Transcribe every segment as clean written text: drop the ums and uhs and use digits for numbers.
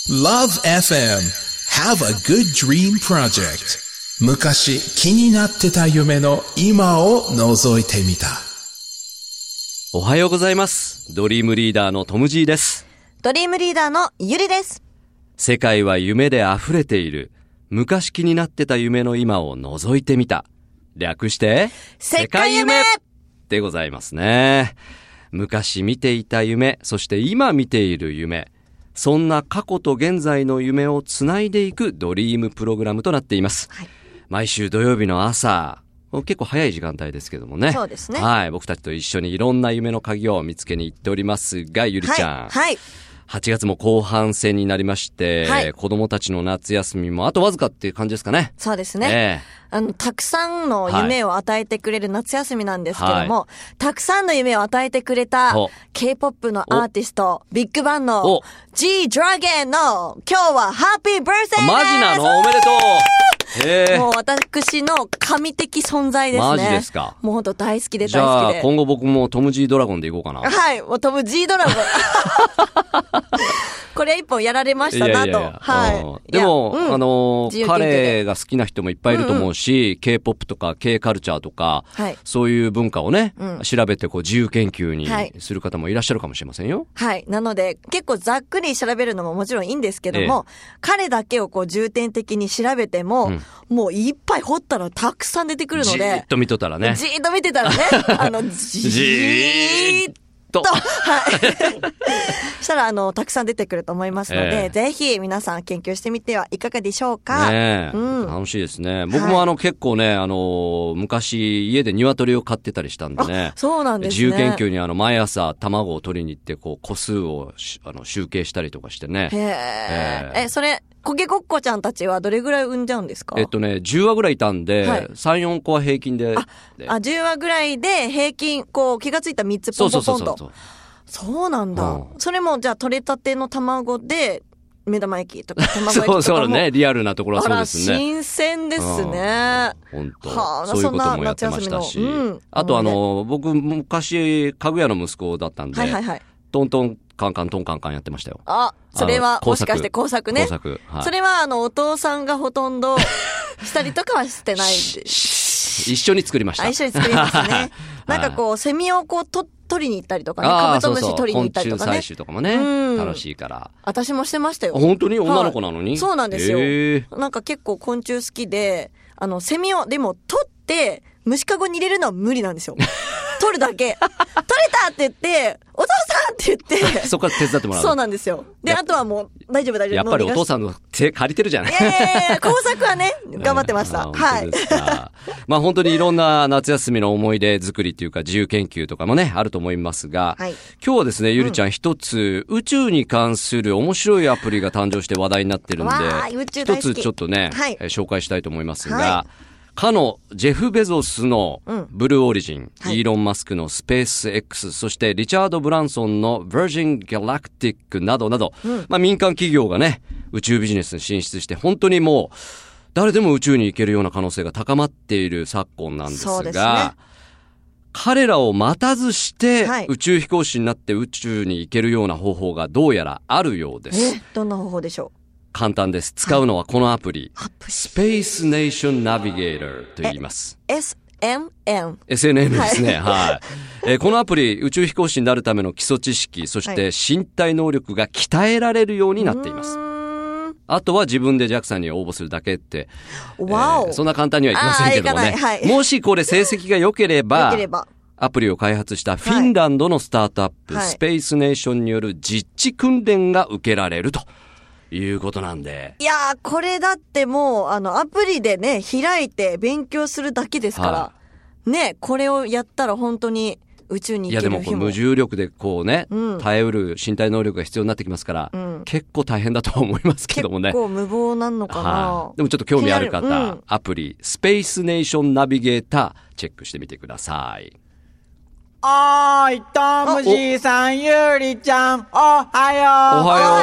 Love FM Have a Good Dream Project 昔気になってた夢の今を覗いてみた。 おはようございます。ドリームリーダーのトム・ジーです。 ドリームリーダーのゆりです。 世界は夢で溢れている。昔気になってた夢の今を覗いてみた。略して世界夢でございますね。昔見ていた夢、そして今見ている夢、そんな過去と現在の夢をつないでいくドリームプログラムとなっています、はい、毎週土曜日の朝、結構早い時間帯ですけどもね。 そうですね。 はい、僕たちと一緒にいろんな夢の鍵を見つけに行っておりますが、ゆりちゃん。 はい。はい、 8月も後半戦になりまして、はい、子供たちの夏休みもあとわずかっていう感じですかね。 そうですね。たくさんの夢を与えてくれる夏休みなんですけども、はい、たくさんの夢を与えてくれた K-POP のアーティスト、ビッグバンの G-Dragon の今日はハッピーバースデーです。 マジなの？おめでとう。 もう私の神的存在ですね。 マジですか。 もう本当大好きで大好きで。 じゃあ今後僕もトム G ドラゴンでいこうかな。 はい、もうトム G ドラゴン。これ一本やられましたなと。はい。 でも、彼が好きな人もいっぱいいると思うし、K-POP とか K カルチャーとか、はい、そういう文化をね、調べてこう自由研究にする方もいらっしゃるかもしれませんよ。 はい。なので、結構ざっくり調べるのももちろんいいんですけども、彼だけをこう重点的に調べても、もういっぱい掘ったらたくさん出てくるので。 じーっと見とったらね。 じーっと見てたらね。じーっと。はい。したら、たくさん出てくると思いますので、ぜひ皆さん研究してみてはいかがでしょうか。 ねえ、楽しいですね。僕も結構ね、昔家で鶏を飼ってたりしたんでね。 そうなんですね。 自由研究に毎朝卵を取りに行って、こう、個数を集計したりとかしてね。 それ、コケコッコちゃんたちはどれぐらい産んじゃうんですか ？10羽ぐらいいたんで、はい、3、4個は平均で。 10羽ぐらいで平均、こう、気がついた3つポンポンポンと。そうなんだ。それも、じゃあ、取れたての卵で、目玉焼きとか卵焼きとかも。 そうね。リアルなところはそうですね。 新鮮ですね。 本当。そういうこともやってましたし。あと僕、昔、かぐやの息子だったんで、トントンカンカントンカンカンやってましたよ。 それは、もしかして工作ね。 工作。はい、 それは、お父さんがほとんど、したりとかはしてない。 一緒に作りました。 一緒に作りましたね。なんかこう、セミをこう、取りに行ったりとかね。カブトムシ取りに行ったりとかね。 昆虫採取とかもね。楽しいから。 私もしてましたよ。 本当に女の子なのに、 そうなんですよ。なんか結構昆虫好きで、セミを、でも取って、虫かごに入れるのは無理なんですよ。取るだけ。取れたって言って、お父さんって言って。 そこから手伝ってもらう。 そうなんですよ。で、あとはもう、大丈夫。 やっぱりお父さんの手借りてるじゃない。 工作はね、頑張ってました。はい。 まあ本当にいろんな夏休みの思い出作りっていうか自由研究とかもね、あると思いますが、今日はですね、ゆりちゃん一つ、宇宙に関する面白いアプリが誕生して話題になってるんで、一つちょっとね、紹介したいと思いますが、かのジェフ・ベゾスのブルーオリジン、イーロン・マスクのスペース X、そしてリチャード・ブランソンのヴァージン・ギャラクティックなどなど、民間企業がね、宇宙ビジネスに進出して、本当にもう、誰でも宇宙に行けるような可能性が高まっている昨今なんですが、彼らを待たずして、宇宙飛行士になって宇宙に行けるような方法がどうやらあるようです。 どんな方法でしょう？ 簡単です。使うのはこのアプリ。Space Nation Navigator と言います。 SNN ですね。はい。このアプリ、宇宙飛行士になるための基礎知識、そして身体能力が鍛えられるようになっています。あとは自分で JAXA に応募するだけって、そんな簡単にはいきませんけどもね。もしこれ成績が良ければ、アプリを開発したフィンランドのスタートアップ、Space Nation による実地訓練が受けられると。いうことなんで。 いやー、これだってもう、アプリでね、開いて勉強するだけですから。ね、これをやったら本当に宇宙に行ける日も。 いやでも無重力でこうね、耐えうる身体能力が必要になってきますから、結構大変だと思いますけどもね。 結構無謀なんのかな。 でもちょっと興味ある方、アプリ、スペースネーションナビゲーター、チェックしてみてください。 おーい、トムジーさん、ゆりちゃん、おはよう。 おはよう。 お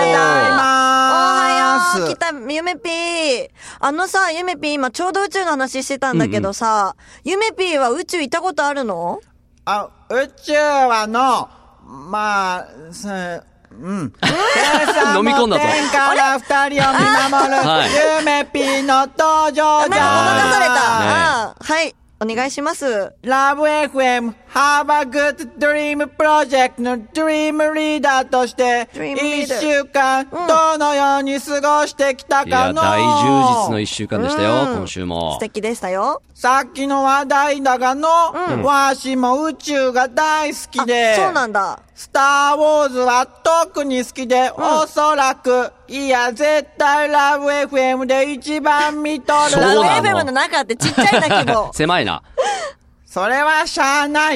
はよう。来た、ゆめぴー。さ、ゆめぴー、今ちょうど宇宙の話してたんだけどさ、ゆめぴーは宇宙行ったことあるの？ 宇宙はまあ、 飲み込んだぞ。 天から二人を見守る、ゆめぴーの登場じゃー。 なんかごまかされた。はい。お願いします。 ラブ FM Have a Good Dream Project の Dream リーダーとして一週間どのように過ごしてきたかの。 いや、大充実の一週間でしたよ、今週も。 素敵でしたよ。 さっきの話題だがの、わしも宇宙が大好きで。 そうなんだ。 スターウォーズは特に好きで、おそらく、いや、絶対ラブ FM で一番見とる。 ラブ FM の中ってちっちゃいな規模。 狭いな。 それはしゃあない。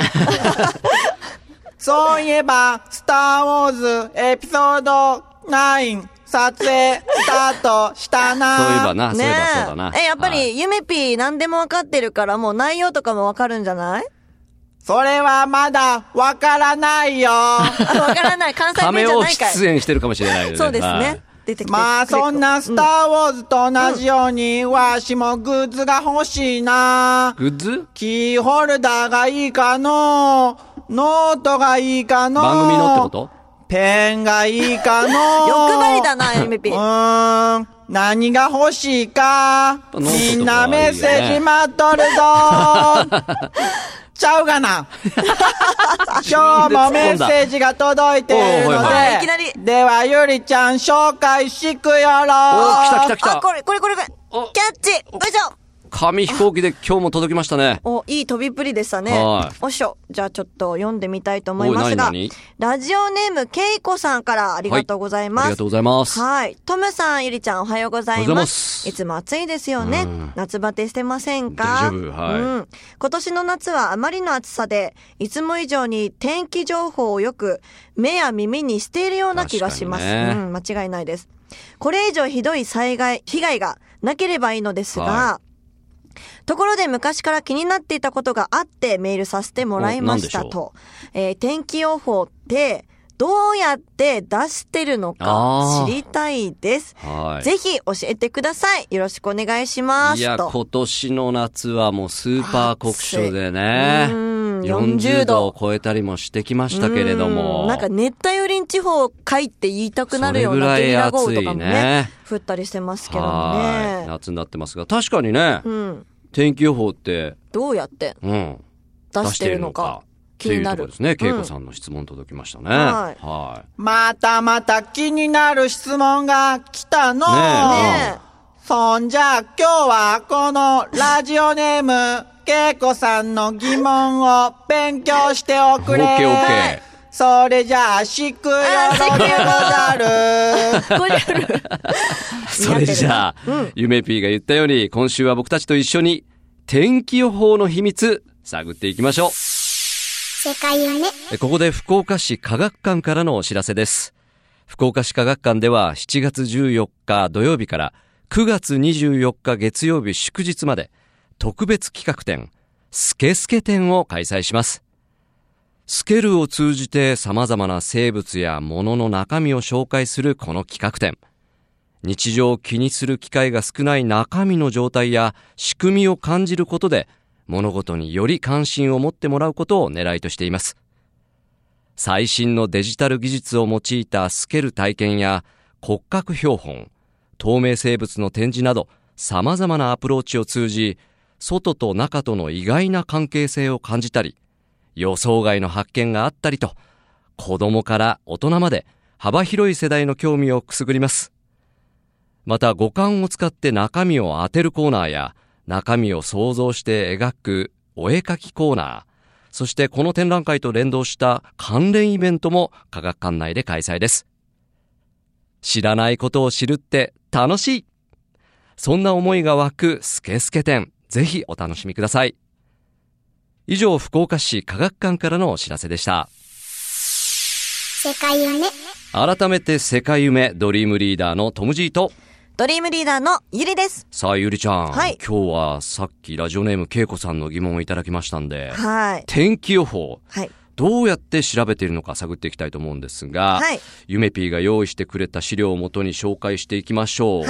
そういえば、スターウォーズエピソード9、撮影スタートしたな。 そういえばな、そういえばそうだな。 やっぱり、ゆめぴー何でもわかってるから、もう内容とかもわかるんじゃない？ それはまだわからないよ。 わからない。関西弁じゃないかい。 出演してるかもしれないよね。 そうですね。出てきて。 まあそんなスターウォーズと同じように、わしもグッズが欲しいな。 グッズ？ キーホルダーがいいかの、ノートがいいかの。 番組のってこと？ ペンがいいかの。 欲張りだな、ゆめぴ。 何が欲しいか。みんなメッセージ待っとるぞ。ちゃうがな。今日もメッセージが届いているので、 いきなり。 ではゆりちゃん紹介しくよろ。 来た。 あ、これ。キャッチ。よいしょ。 紙飛行機で今日も届きましたね。 いい飛びっぷりでしたね。おっしょ。じゃあちょっと読んでみたいと思いますが、ラジオネームけいこさんからありがとうございます。 ありがとうございます。 はい。トムさん、ゆりちゃんおはようございます。いつも暑いですよね。夏バテしてませんか？ 大丈夫。はい。 今年の夏はあまりの暑さで、いつも以上に天気情報をよく目や耳にしているような気がします。間違いないです。これ以上ひどい被害がなければいいのですが、ところで昔から気になっていたことがあってメールさせてもらいましたと。天気予報ってどうやって出してるのか知りたいです。ぜひ教えてください。よろしくお願いします。 いや、今年の夏はもうスーパー酷暑でね。40度を超えたりもしてきましたけれども。 なんか熱帯雨林地方かいって言いたくなるようなゲリラ豪雨とかもね、降ったりしてますけどもね。 夏になってますが、確かにね、天気予報ってどうやって出してるのか気になるですね。恵子さんの質問届きましたね。はい。 また気になる質問が来たの。そんじゃ今日はこのラジオネーム恵子さんの疑問を勉強しておくれ。 オッケー。 それじゃあしくよろでござる。 それじゃあ、ゆめぴーが言ったように、今週は僕たちと一緒に天気予報の秘密探っていきましょう。 世界夢。 ここで福岡市科学館からのお知らせです。福岡市科学館では7月14日土曜日から9月24日月曜日祝日まで特別企画展、スケスケ展を開催します。スケルを通じて様々な生物や物の中身を紹介するこの企画展。日常を気にする機会が少ない中身の状態や仕組みを感じることで、物事により関心を持ってもらうことを狙いとしています。最新のデジタル技術を用いたスケル体験や骨格標本、透明生物の展示など様々なアプローチを通じ、外と中との意外な関係性を感じたり、予想外の発見があったりと、子供から大人まで幅広い世代の興味をくすぐります。また五感を使って中身を当てるコーナーや、中身を想像して描くお絵描きコーナー、そしてこの展覧会と連動した関連イベントも科学館内で開催です。知らないことを知るって楽しい。そんな思いが湧くスケスケ展、ぜひお楽しみください。以上、福岡市科学館からのお知らせでした。 世界夢。 改めて世界夢、ドリームリーダーのトム・ジーとドリームリーダーのゆりです。 さあ、ゆりちゃん、今日はさっきラジオネームけいこさんの疑問をいただきましたんで、天気予報、どうやって調べているのか探っていきたいと思うんですが、ゆめぴーが用意してくれた資料をもとに紹介していきましょう。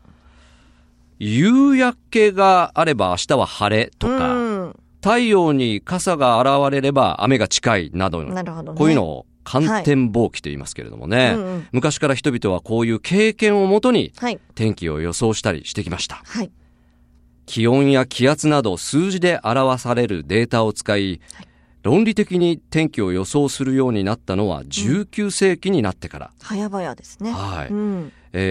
夕焼けがあれば明日は晴れとか、太陽に傘が現れれば雨が近いなど、こういうのを観天望気と言いますけれどもね、昔から人々はこういう経験をもとに天気を予想したりしてきました。 はい、 気温や気圧など数字で表されるデータを使い、論理的に天気を予想するようになったのは19世紀になってから。 早々ですね。 はい。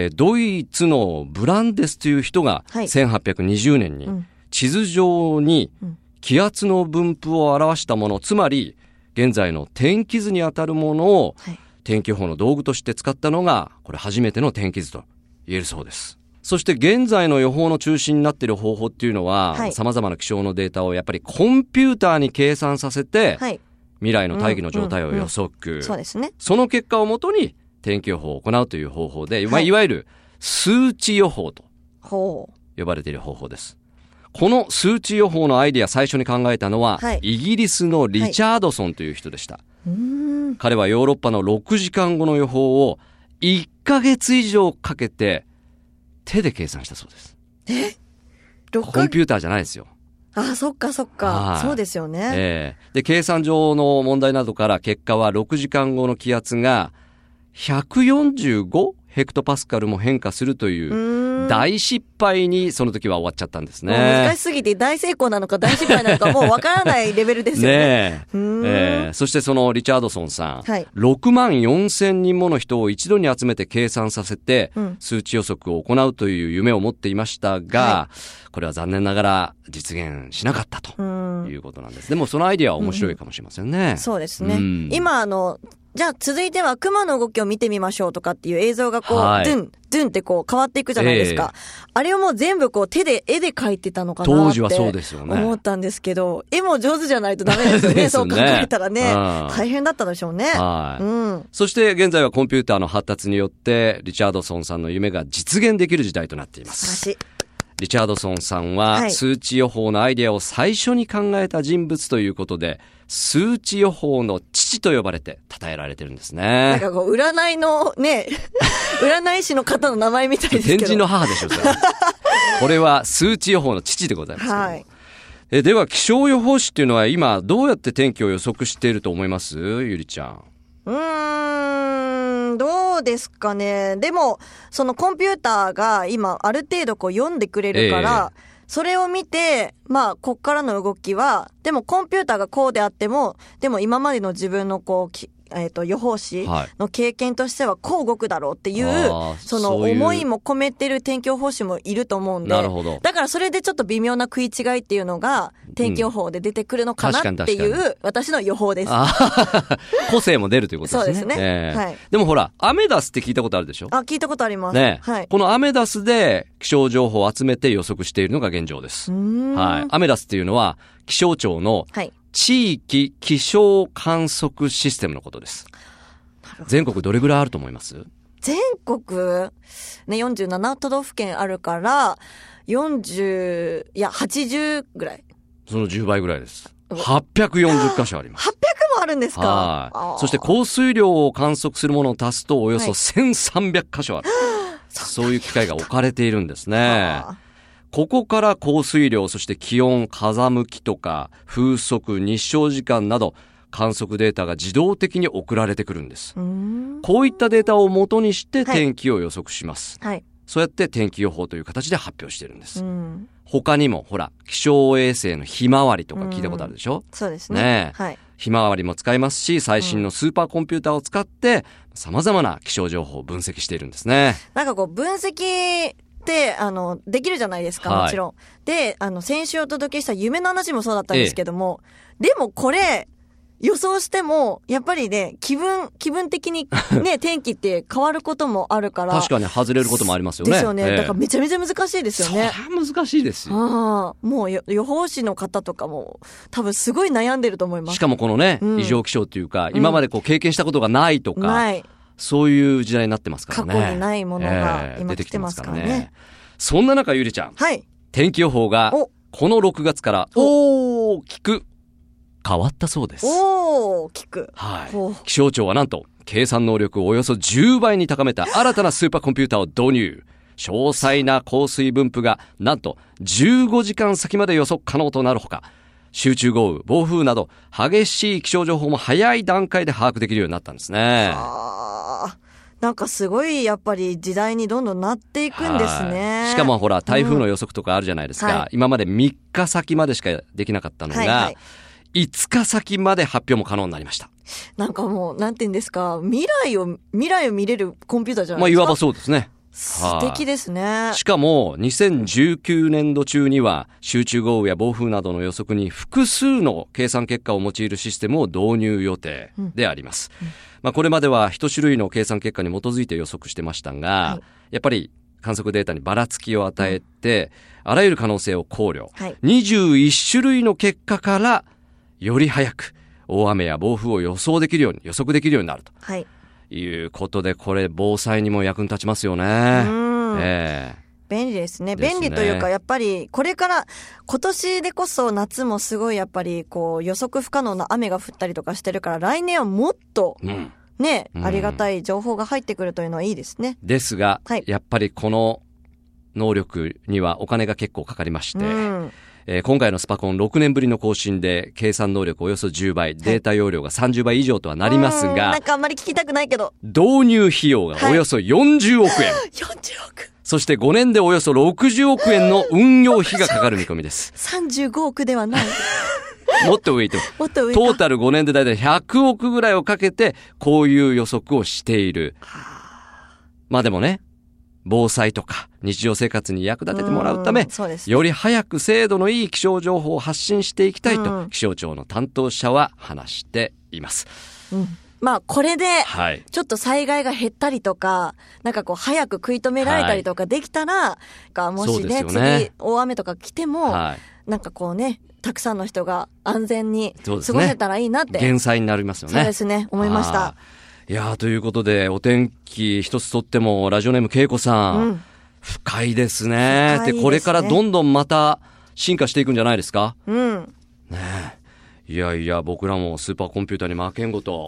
ドイツのブランデスという人が1820年に地図上に気圧の分布を表したもの、つまり現在の天気図にあたるものを天気予報の道具として使ったのが、これ初めての天気図と言えるそうです。そして現在の予報の中心になっている方法っていうのは、様々な気象のデータをやっぱりコンピューターに計算させて、未来の大気の状態を予測。 そうですね。 その結果をもとに天気予報を行うという方法で、いわゆる数値予報と呼ばれている方法です。この数値予報のアイデア最初に考えたのは、イギリスのリチャードソンという人でした。彼はヨーロッパの6時間後の予報を1ヶ月以上かけて手で計算したそうです。コンピューターじゃないですよ。 あ、そっかそっか。そうですよね。 で、計算上の問題などから結果は6時間後の気圧が145ヘクトパスカルも変化するという大失敗にその時は終わっちゃったんですね。 難しすぎて大成功なのか大失敗なのかもうわからないレベルですよね。 そしてそのリチャードソンさん、6万4千人もの人を一度に集めて計算させて、数値予測を行うという夢を持っていましたが、これは残念ながら実現しなかったということなんです。でもそのアイディアは面白いかもしれませんね。 そうですね。今じゃあ続いては雲の動きを見てみましょうとかっていう映像がこう、ドゥンってこう変わっていくじゃないですか。あれをもう全部こう絵で描いてたのかなって当時はそうですよね。 思ったんですけど、絵も上手じゃないとダメですよね。そう考えたらね、大変だったでしょうね。 そして現在はコンピューターの発達によってリチャードソンさんの夢が実現できる時代となっています。 素晴らしい。 リチャードソンさんは数値予報のアイデアを最初に考えた人物ということで、数値予報の父と呼ばれて称えられてるんですね。 なんかこう占いのね、占い師の方の名前みたいですけど。 天神の母でしょ、それ。これは数値予報の父でございます。では気象予報士っていうのは今どうやって天気を予測していると思います？ゆりちゃん。 どうですかね。でも、そのコンピューターが今ある程度こう読んでくれるから、それを見て、まあ、こっからの動きは、でもコンピューターがこうであっても、でも今までの自分のこう、予報士の経験としてはこう動くだろうっていう、その思いも込めてる天気予報士もいると思うんで、だからそれでちょっと微妙な食い違いっていうのが天気予報で出てくるのかなっていう私の予報です。 個性も出るということですね。 そうですね。 でもほら、アメダスって聞いたことあるでしょ？ 聞いたことあります。 ね。このアメダスで気象情報を集めて予測しているのが現状です。アメダスっていうのは気象庁の地域気象観測システムのことです。全国どれぐらいあると思います？ 全国ね、47都道府県あるから、80ぐらい。 その10倍ぐらいです。840箇所あります。 800もあるんですか？ そして降水量を観測するものを足すとおよそ1300箇所ある。そういう機械が置かれているんですね。ここから降水量、そして気温、風向きとか、風速、日照時間など、観測データが自動的に送られてくるんです。こういったデータを元にして天気を予測します。そうやって天気予報という形で発表しているんです。他にも、ほら、気象衛星のひまわりとか聞いたことあるでしょ？ そうですね。 ひまわりも使いますし、最新のスーパーコンピューターを使って、様々な気象情報を分析しているんですね。 なんかこう、分析、できるじゃないですか、もちろん。で、先週お届けした夢の話もそうだったんですけども、でもこれ、予想しても、やっぱりね、気分的にね、天気って変わることもあるから。 確かに外れることもありますよね。 ですよね。だからめちゃめちゃ難しいですよね。 それは難しいですよ。 もう予報士の方とかも、多分すごい悩んでると思います。 しかもこのね、異常気象っていうか、今までこう経験したことがないとか、そういう時代になってますからね。 過去にないものが今来てますからね。 そんな中、ゆりちゃん。天気予報が、この6月から大きく変わったそうです。 大きく。 気象庁はなんと、計算能力をおよそ10倍に高めた新たなスーパーコンピューターを導入。詳細な降水分布が、なんと15時間先まで予測可能となるほか、 集中豪雨、暴風など激しい気象情報も早い段階で把握できるようになったんですね。 なんかすごいやっぱり時代にどんどんなっていくんですね。 しかもほら台風の予測とかあるじゃないですか。今まで3日先までしかできなかったのが、5日先まで発表も可能になりました。 なんかもうなんて言うんですか、未来を見れるコンピューターじゃないですか。 いわばそうですね。 素敵ですね。 しかも2019年度中には集中豪雨や暴風などの予測に複数の計算結果を用いるシステムを導入予定であります。これまでは一種類の計算結果に基づいて予測してましたが、やっぱり観測データにばらつきを与えて、あらゆる可能性を考慮、21種類の結果からより早く大雨や暴風を予測できるようになると。いうことで、これ防災にも役に立ちますよね。 便利ですね。便利というか、やっぱりこれから今年でこそ夏もすごいやっぱりこう予測不可能な雨が降ったりとかしてるから、来年はもっとね、ありがたい情報が入ってくるというのはいいですね。 ですが、やっぱりこの能力にはお金が結構かかりまして、今回のスパコン6年ぶりの更新で計算能力およそ10倍、データ容量が30倍以上とはなりますが、 なんかあんまり聞きたくないけど、 導入費用がおよそ40億円。 40億。 そして5年でおよそ60億円の運用費がかかる見込みです。 35億ではない。 もっと上と。トータル5年でだいたい100億ぐらいをかけて、こういう予測をしている。でもね、防災とか日常生活に役立ててもらうため、より早く精度のいい気象情報を発信していきたいと、気象庁の担当者は話しています。 これで、ちょっと災害が減ったりとか、なんかこう、早く食い止められたりとかできたら、もしね、次、大雨とか来ても、なんかこうね、たくさんの人が安全に過ごせたらいいなって。 減災になりますよね。 そうですね、思いました。 いやー、ということで、お天気一つとっても、ラジオネームけいこさん、深いですね。で、これからどんどんまた進化していくんじゃないですか。いやいや、僕らもスーパーコンピューターに負けんごと。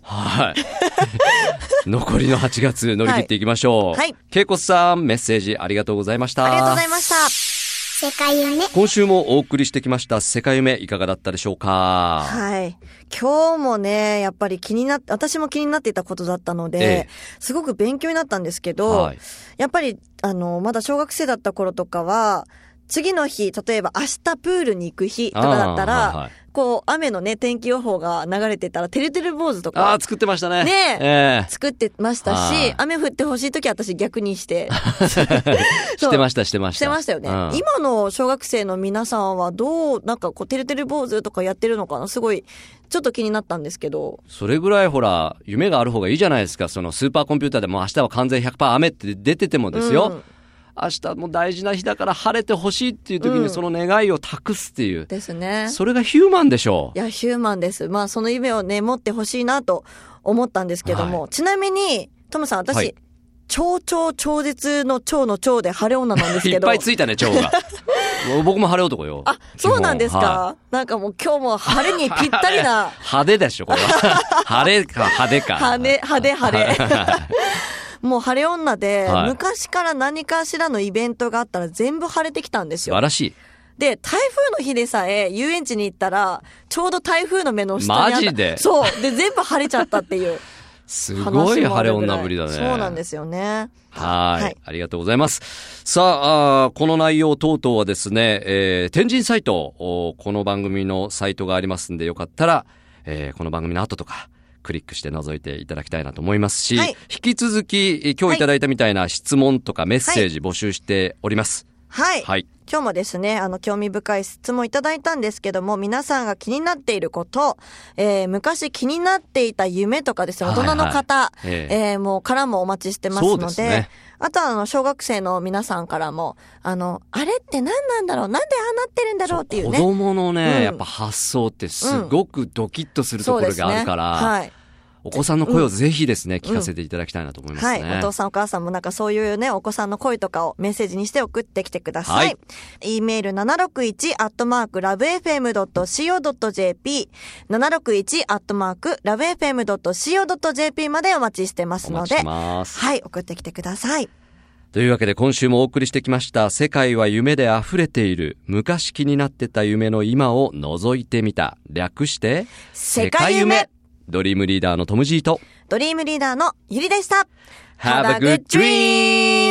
残りの8月乗り切っていきましょう。けいこさん、メッセージありがとうございました。 ありがとうございました。 世界夢。 今週もお送りしてきました世界夢、いかがだったでしょうか。 今日もね、やっぱり私も気になっていたことだったので、すごく勉強になったんですけど、やっぱり、まだ小学生だった頃とかは、次の日、例えば明日プールに行く日とかだったら、こう、雨のね、天気予報が流れてたら、てるてる坊主とか。 作ってましたね。 作ってましたし、雨降ってほしいときは私逆にして。 してました。してましたよね。今の小学生の皆さんはなんかこう、てるてる坊主とかやってるのかな、すごい、ちょっと気になったんですけど。 それぐらいほら、夢がある方がいいじゃないですか。そのスーパーコンピューターでも明日は完全 100% 雨って出ててもですよ。明日も大事な日だから晴れてほしいっていう時にその願いを託すっていう。 ですね。 それがヒューマンでしょう。 いや、ヒューマンです。その夢をね、持ってほしいなと思ったんですけども。ちなみに、トムさん、私、超絶の超の超で晴れ女なんですけど。 いっぱいついたね、超が。僕も晴れ男よ。 そうなんですか。なんかもう今日も晴れにぴったりな。 派手でしょ、これは。晴れか派手か。 派手。もう晴れ女で、昔から何かしらのイベントがあったら全部晴れてきたんですよ。 素晴らしい。 で、台風の日でさえ遊園地に行ったら、ちょうど台風の目の下にあった。 マジで？ そう。で、全部晴れちゃったっていう。 すごい晴れ女ぶりだね。 そうなんですよね。 はい。ありがとうございます。さあ、この内容等々はですね、天神サイト、この番組のサイトがありますんで、よかったら、この番組の後とか、クリックして覗いていただきたいなと思いますし、引き続き今日いただいたみたいな質問とかメッセージ募集しております。今日もですね、興味深い質問いただいたんですけども、皆さんが気になっていること、昔気になっていた夢とかですね、大人の方、もうからもお待ちしてますので、あとは小学生の皆さんからも、あれって何なんだろう、なんでああなってるんだろうっていうね。 子供のね、やっぱ発想ってすごくドキッとするところがあるから、お子さんの声をぜひですね、聞かせていただきたいなと思いますね。 お父さんお母さんもなんかそういうね、お子さんの声とかをメッセージにして送ってきてください。e メール761@lovefm.co.jp 761@lovefm.co.jp までお待ちしてますので、送ってきてください。 というわけで今週もお送りしてきました世界は夢で溢れている昔気になってた夢の今を覗いてみた略して世界夢ドリームリーダーのトム・ジーとドリームリーダーのゆりでした。 Have a good dream!